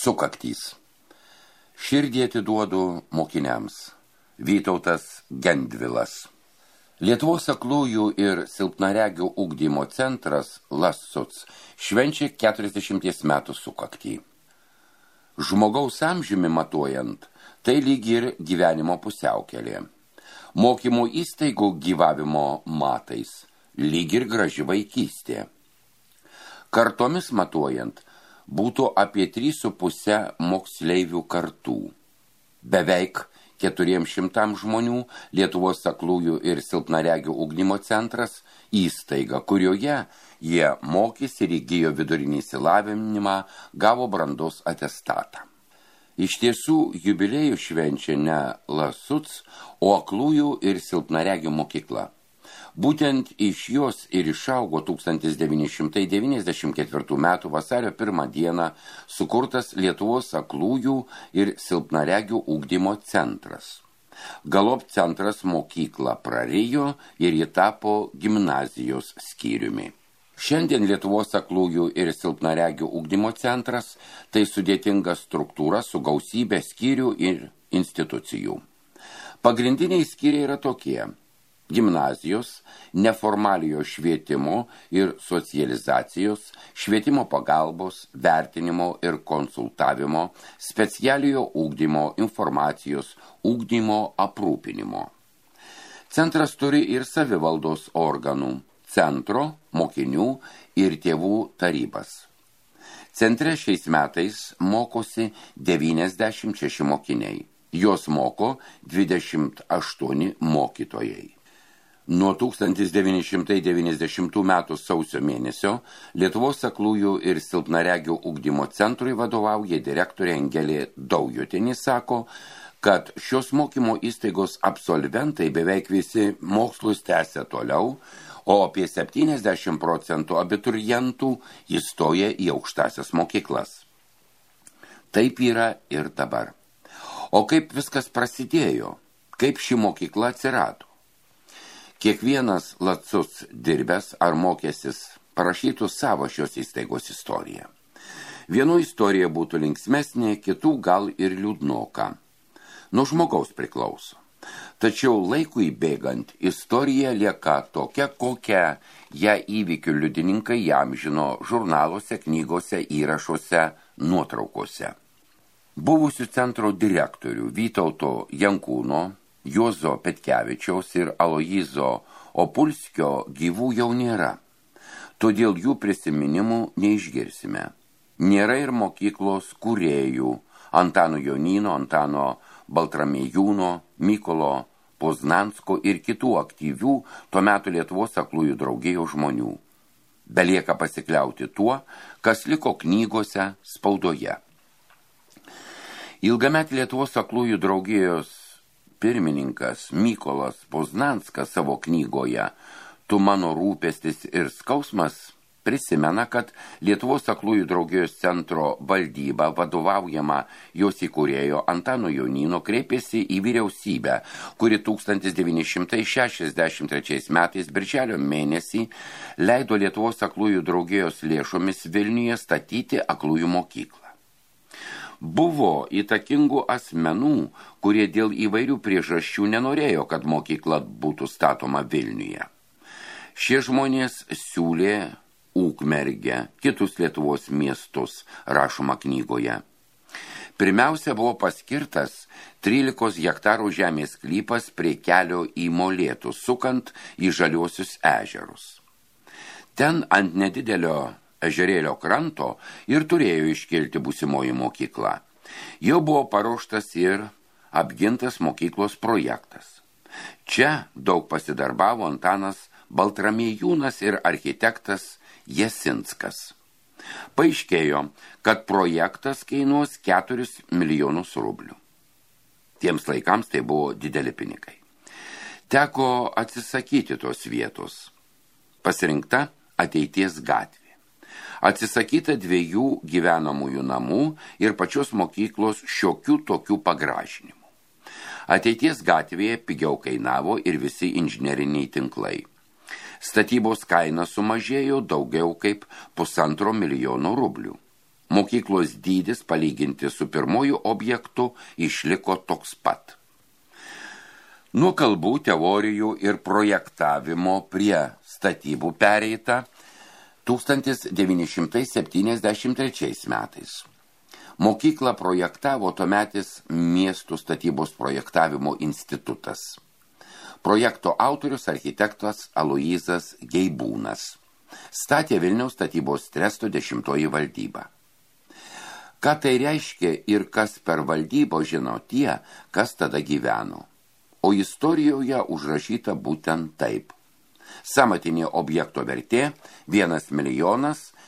Sukaktys. Širdį atiduodu mokiniams. Vytautas Gendvilas. Lietuvos aklųjų ir silpnaregių ugdymo centras LASUC švenčia 40 metų sukaktį. Žmogaus amžiumi matuojant, tai lyg ir gyvenimo pusiaukelė. Mokymo įstaigų gyvavimo matais, lyg ir graži vaikystė. Kartomis matuojant, būtų apie 3,5 moksleivių kartų. Beveik 400 žmonių Lietuvos aklųjų ir silpnaregių ugdymo centras įstaiga, kurioje jie mokys ir įgijo vidurinį išsilavinimą, gavo brandos atestatą. Iš tiesų, jubiliejų švenčia ne LASUC, o aklųjų ir silpnaregių mokykla. Būtent iš jos ir išaugo 1994 metų vasario 1 dieną sukurtas Lietuvos aklųjų ir silpnaregių ugdymo centras. Galop centras mokyklą prarijo ir ji tapo gimnazijos skyriumi. Šiandien Lietuvos aklųjų ir silpnaregių ugdymo centras tai sudėtinga struktūra su gausybė skyrių ir institucijų. Pagrindiniai skyriai yra tokie: gimnazijos, neformaliojo švietimo ir socializacijos, švietimo pagalbos, vertinimo ir konsultavimo, specialiojo ugdymo, informacijos, ugdymo aprūpinimo. Centras turi ir savivaldos organų, centro, mokinių ir tėvų tarybas. Centre šiais metais mokosi 96 mokiniai. Jos moko 28 mokytojai. Nuo 1990 metų sausio mėnesio Lietuvos aklųjų ir silpnaregių ugdymo centrui vadovauja direktorė Angelė Daujotienė, sako, kad šios mokymo įstaigos absolventai beveik visi mokslus tęsia toliau, o apie 70% abiturientų įstoja į aukštąsias mokyklas. Taip yra ir dabar. O kaip viskas prasidėjo? Kaip ši mokykla atsirado? Kiekvienas LASUC dirbęs ar mokęsis parašytų savo šios įstaigos istoriją. Vienų istorija būtų linksmesnė, kitų gal ir liūdnoka. Nuo žmogaus priklauso. Tačiau laikui bėgant istorija lieka tokia, kokią ją įvykių liudininkai įamžino žurnaluose, knygose, įrašuose, nuotraukose. Buvusių centro direktorių Vytauto Jankūno, Juozo Petkevičiaus ir Aloyzo Opulskio gyvų jau nėra. Todėl jų prisiminimų neišgirsime. Nėra ir mokyklos kūrėjų Antano Jonyno, Antano Baltramiejūno, Mykolo Poznansko ir kitų aktyvių tuo metu Lietuvos aklųjų draugijos žmonių. Belieka pasikliauti tuo, kas liko knygose, spaudoje. Ilgametį Lietuvos aklųjų draugijos pirmininkas Mykolas Poznanskas savo knygoje Tu mano rūpestis ir skausmas prisimena, kad Lietuvos aklųjų draugijos centro valdyba, vadovaujama jos įkūrėjo Antano Jonyno, kreipėsi į vyriausybę, kuri 1963 metais birželio mėnesį leido Lietuvos aklųjų draugijos lėšomis Vilniuje statyti aklųjų mokyklą. Buvo įtakingų asmenų, kurie dėl įvairių priežasčių nenorėjo, kad mokykla būtų statoma Vilniuje. Šie žmonės siūlė Ukmergę, kitus Lietuvos miestus, rašoma knygoje. Pirmiausia buvo paskirtas 13 hektarų žemės sklypas prie kelio į Molėtus, sukant į Žaliuosius ežerus. Ten ant nedidelio ežerėlio kranto ir turėjo iškilti būsimoji mokykla. Jau buvo paruoštas ir apgintas mokyklos projektas. Čia daug pasidarbavo Antanas Baltramiejūnas ir architektas Jasinskas. Paaiškėjo, kad projektas kainuos 4 milijonus rublių. Tiems laikams tai buvo dideli pinigai. Teko atsisakyti tos vietos. Pasirinkta ateities gatvė. Atsisakyta 2 gyvenamųjų namų ir pačios mokyklos šiokių tokių pagražinimų. Ateities gatvėje pigiau kainavo ir visi inžineriniai tinklai. Statybos kaina sumažėjo daugiau kaip 1,5 milijono rublių. Mokyklos dydis palyginti su pirmoju objektu išliko toks pat. Nuo kalbų, teorijų ir projektavimo prie statybų pereita 1973 metais. Mokyklą projektavo tuometis miestų statybos projektavimo institutas. Projekto autorius architektas Aloyzas Geibūnas. Statė Vilniaus statybos tresto 10 valdyba. Ką tai reiškia ir kas per valdybą žino tie, kas tada gyveno. O istorijoje užrašyta būtent taip. Samatinė objekto vertė 1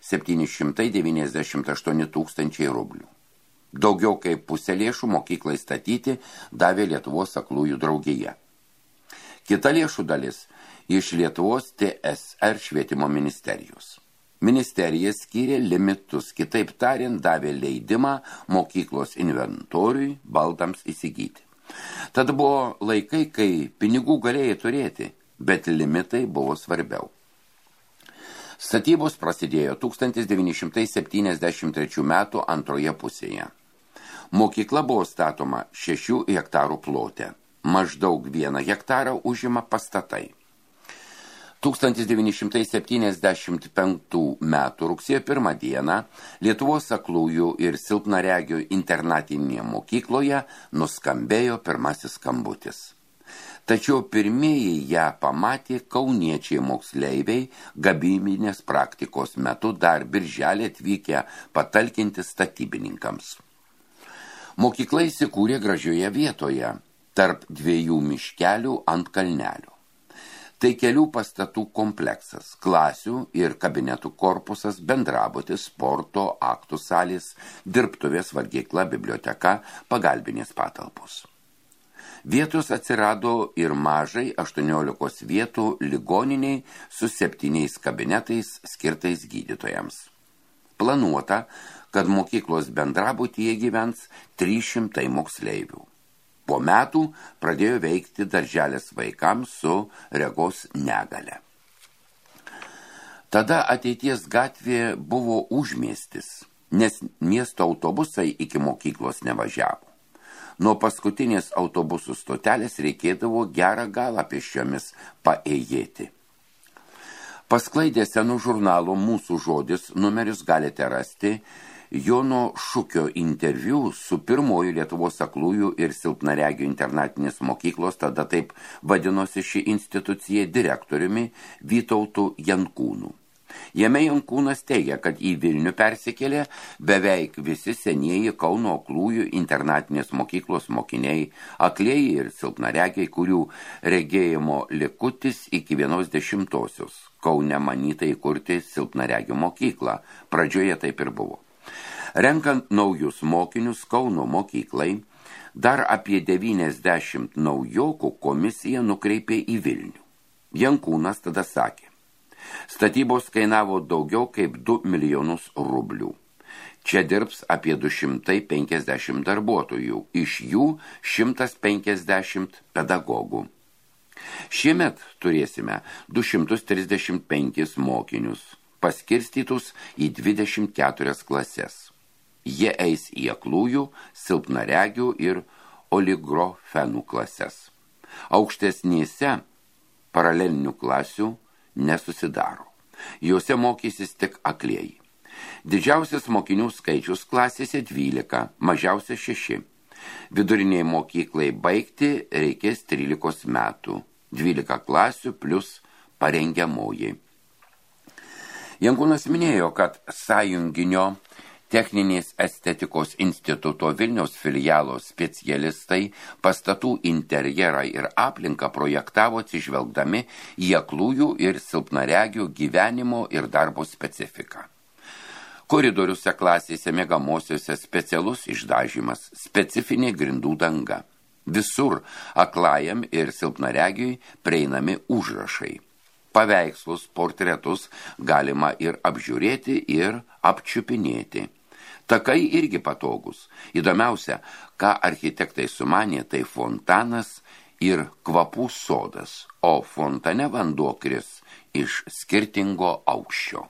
798 000 rublių. Daugiau kaip pusę lėšų mokyklai statyti davė Lietuvos aklųjų draugija. Kita lėšų dalis iš Lietuvos TSR švietimo ministerijos. Ministerija skyrė limitus, kitaip tariant, davė leidimą mokyklos inventoriui baldams įsigyti. Tad buvo laikai, kai pinigų galėjai turėti, bet limitai buvo svarbiau. Statybos prasidėjo 1973 metų antroje pusėje. Mokykla buvo statoma 6 hektarų plote. Maždaug 1 hektarą užima pastatai. 1975 metų rugsėjo 1 dieną Lietuvos aklųjų ir silpnaregių internatinėje mokykloje nuskambėjo pirmasis skambutis. Tačiau pirmieji ją pamatė kauniečiai moksleiviai gamybinės praktikos metu dar birželį atvykę patalkinti statybininkams. Mokykla įsikūrė gražioje vietoje, tarp 2 miškelių ant kalnelių. Tai kelių pastatų kompleksas, klasių ir kabinetų korpusas, bendrabutis, sporto, aktų salės, dirbtuvės, valgykla, biblioteka, pagalbinės patalpos. Vietos atsirado ir mažai 18 vietų ligoniniai su 7 kabinetais skirtais gydytojams. Planuota, kad mokyklos bendrabutyje gyvens 300 moksleivių. Po metų pradėjo veikti darželis vaikams su regos negale. Tada ateities gatvė buvo užmiestis, nes miesto autobusai iki mokyklos nevažiavo. Nuo paskutinės autobusų stotelės reikėdavo gerą galą pėsčiomis paėjėti. Pasklaidę senų žurnalo Mūsų žodis numerius galite rasti Jono Šukio interviu su pirmoju Lietuvos aklųjų ir silpnaregių internatinės mokyklos, tada taip vadinosi ši institucija, direktoriumi Vytautu Jankūnu. Jame Jankūnas teigia, kad į Vilnių persikėlė beveik visi senieji Kauno aklųjų internatinės mokyklos mokiniai, aklieji ir silpnaregiai, kurių regėjimo likutis iki 1/10. Kaune manyta įkurti silpnaregių mokyklą. Pradžioje taip ir buvo. Renkant naujus mokinius Kauno mokyklai, dar apie 90 naujokų komisija nukreipė į Vilnių. Jankūnas tada sakė, statybos kainavo daugiau kaip 2 milijonus rublių. Čia dirbs apie 250 darbuotojų, iš jų 150 pedagogų. Šiemet turėsime 235 mokinius, paskirstytus į 24 klases. Jie eis į aklųjų, silpnaregių ir oligrofenų klases. Aukštesnėse paralelinių klasių nesusidaro. Juose mokysis tik aklieji. Didžiausias mokinių skaičius klasėse 12, mažiausia 6. Viduriniai mokyklai baigti reikės 13 metų, 12 klasių plus parengiamoji. Jankūnas minėjo, kad sąjunginio Techninės estetikos instituto Vilniaus filialo specialistai pastatų interjerą ir aplinką projektavo atsižvelgdami į aklųjų ir silpnaregių gyvenimo ir darbo specifiką. Koridoriuose klasėse miegamosiuose specialus išdažymas, specifinė grindų danga. Visur aklajam ir silpnaregiui prieinami užrašai. Paveikslus, portretus galima ir apžiūrėti ir apčiupinėti. Takai irgi patogus. Įdomiausia, ką architektai sumanė, tai fontanas ir kvapų sodas, o fontane vanduo kris iš skirtingo aukščio.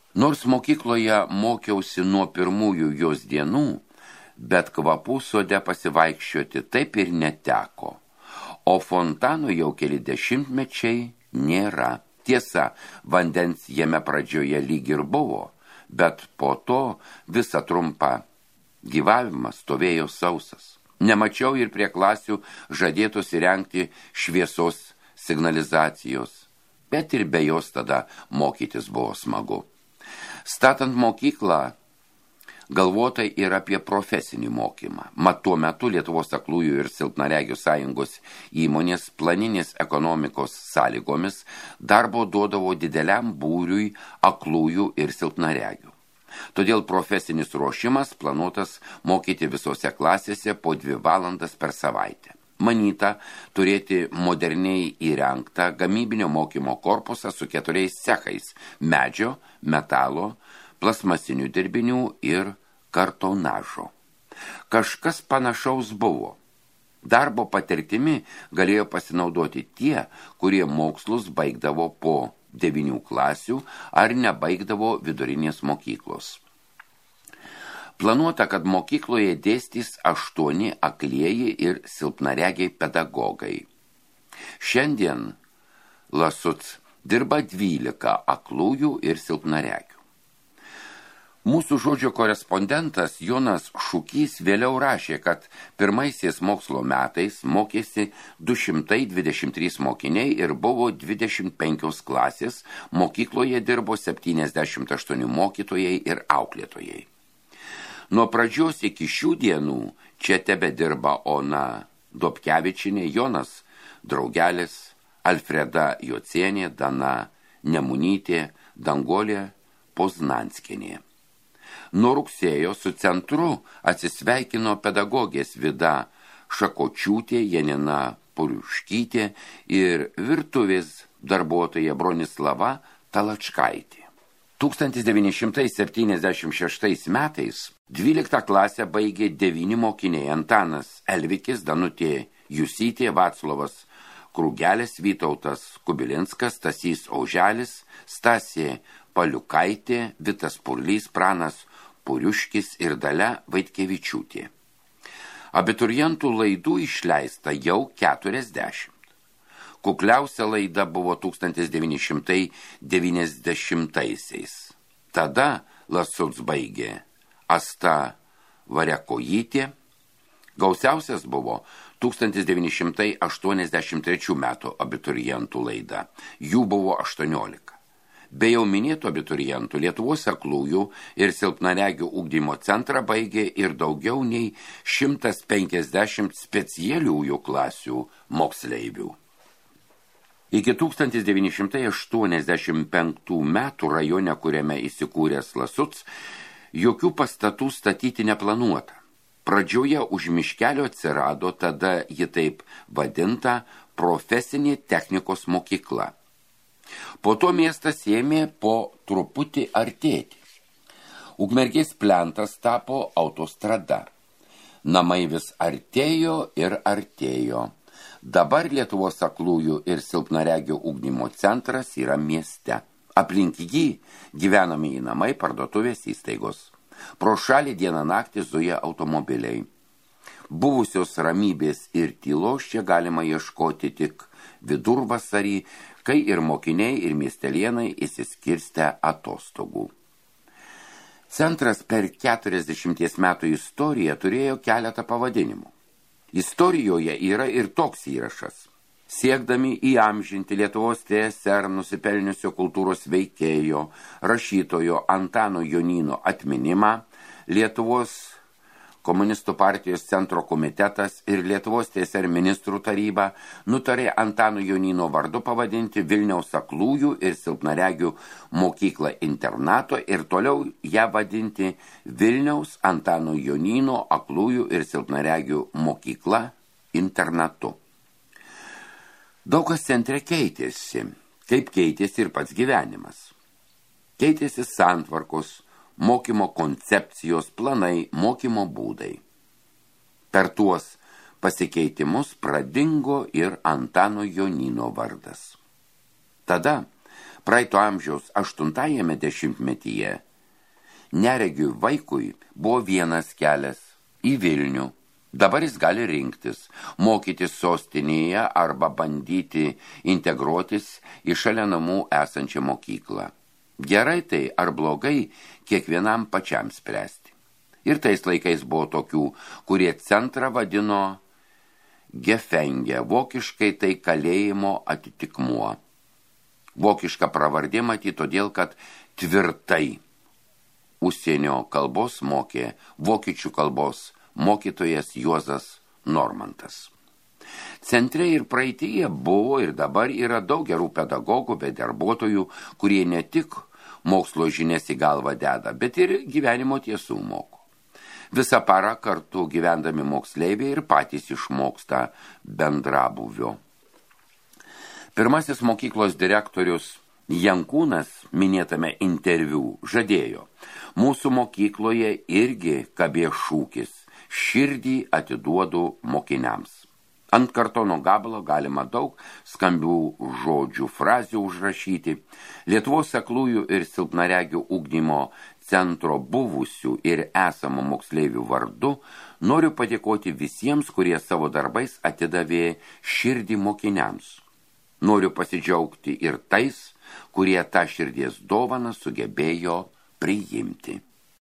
Nors mokykloje mokiausi nuo pirmųjų jos dienų, bet kvapų sode pasivaikščioti taip ir neteko. O fontanų jau keli dešimtmečiai nėra. Tiesa, vandens jame pradžioje lyg ir buvo, bet po to visą trumpą gyvavimą stovėjo sausas. Nemačiau ir prie klasių žadėtos įrengti šviesos signalizacijos, bet ir be jos tada mokytis buvo smagu. Statant mokyklą, galvota ir apie profesinį mokymą. Mat tuo metu Lietuvos aklųjų ir silpnaregių sąjungos įmonės planinės ekonomikos sąlygomis darbo duodavo dideliam būriui aklųjų ir silpnaregių. Todėl profesinis ruošimas planuotas mokyti visose klasėse po 2 valandas per savaitę. Manyta turėti moderniai įrengtą gamybinio mokymo korpusą su 4 cechais – medžio, metalo, plasmasinių dirbinių ir kartonažo. Kažkas panašaus buvo. Darbo patirtimi galėjo pasinaudoti tie, kurie mokslus baigdavo po 9 klasių ar nebaigdavo vidurinės mokyklos. Planuota, kad mokykloje dėstys 8 aklieji ir silpnaregiai pedagogai. Šiandien Lasuc dirba 12 aklųjų ir silpnaregių. Mūsų žodžio korespondentas Jonas Šukys vėliau rašė, kad pirmaisiais mokslo metais mokėsi 223 mokiniai ir buvo 25 klasės, mokykloje dirbo 78 mokytojai ir auklėtojai. Nuo pradžios iki šių dienų čia tebedirba Ona Dobkevičienė, Jonas Draugelis, Alfreda Jocienė, Dana Nemunytė, Dangolė Poznanskienė. Nuo rugsėjo su centru atsisveikino pedagogės Vida Šakočiūtė, Janina Puriuškytė ir virtuvės darbuotoja Bronislava Talačkaitė. 1976 metais 12 klasę baigė 9 mokiniai Antanas Elvikis, Danutė Jusytė, Vaclovas Krugelis, Vytautas Kubilinskas, Stasys Auželis, Stasė Paliukaitė, Vitas Purlys, Pranas Puriuškis ir Dalia Vaitkevičiūtė. Abiturientų laidų išleista jau 40. Kukliausia laida buvo 1990-aisiais. Tada Lasuc baigė Asta Variakojytė. Gausiausias buvo 1983 metų abiturientų laida. Jų buvo 18. Be jau minėtų abiturientų Lietuvos aklųjų ir silpnaregių ugdymo centrą baigė ir daugiau nei 150 specialiųjų klasių moksleivių. Iki 1985 metų rajone, kuriame įsikūręs Lasuc, jokių pastatų statyti neplanuota. Pradžioje už miškelio atsirado tada ji taip vadinta profesinė technikos mokykla. Po to miestas ėmė po truputį artėti. Ukmergės plentas tapo autostrada. Namai vis artėjo ir artėjo. Dabar Lietuvos aklųjų ir silpnaregių ugdymo centras yra mieste. Aplink jį gyvenamieji namai, parduotuvės, įstaigos. Pro šalį dieną naktį zuja automobiliai. Buvusios ramybės ir tylos čia galima ieškoti tik vidurvasarį, kai ir mokiniai, ir miestelienai įsiskirstę atostogų. Centras per 40 metų istoriją turėjo keletą pavadinimų. Istorijoje yra ir toks įrašas. Siekdami įamžinti Lietuvos TSR nusipelniusio kultūros veikėjo, rašytojo Antano Jonyno atminimą, Lietuvos Komunistų partijos centro komitetas ir Lietuvos TSR ministrų taryba nutarė Antano Jonyno vardu pavadinti Vilniaus aklųjų ir silpnaregių mokyklą internato ir toliau ją vadinti Vilniaus Antano Jonyno aklųjų ir silpnaregių mokykla internatu. Daug kas centre keitėsi, kaip keitėsi ir pats gyvenimas. Keitėsi santvarkos, mokymo koncepcijos, planai, mokymo būdai. Per tuos pasikeitimus pradingo ir Antano Jonyno vardas. Tada Praeito amžiaus 8-ame dešimtmetyje neregiui vaikui buvo vienas kelias į Vilnių. Dabar jis gali rinktis, mokytis sostinėje arba bandyti integruotis į šalia namų esančią mokyklą. Gerai tai ar blogai, kiekvienam pačiam spręsti. Ir tais laikais buvo tokių, kurie centrą vadino Gefengė, vokiškai tai kalėjimo atitikmuo. Vokiška pravardė matyti todėl, kad tvirtai užsienio kalbos mokė vokiečių kalbos mokytojas Juozas Normantas. Centre ir praeityje buvo ir dabar yra daug gerų pedagogų bei darbuotojų, kurie ne tik mokslo žinias į galvą deda, bet ir gyvenimo tiesų moko. Visą parą kartu gyvendami moksleiviai ir patys išmoksta bendrabūvio. Pirmasis mokyklos direktorius Jankūnas minėtame interviu žadėjo: mūsų mokykloje irgi kabė šūkis: širdį atiduodu mokiniams. Ant kartono gabalo galima daug skambių žodžių, frazių užrašyti. Lietuvos aklųjų ir silpnaregių ugdymo centro buvusių ir esamų moksleivių vardu noriu padėkoti visiems, kurie savo darbais atidavė širdį mokiniams. Noriu pasidžiaugti ir tais, kurie tą širdies dovaną sugebėjo priimti.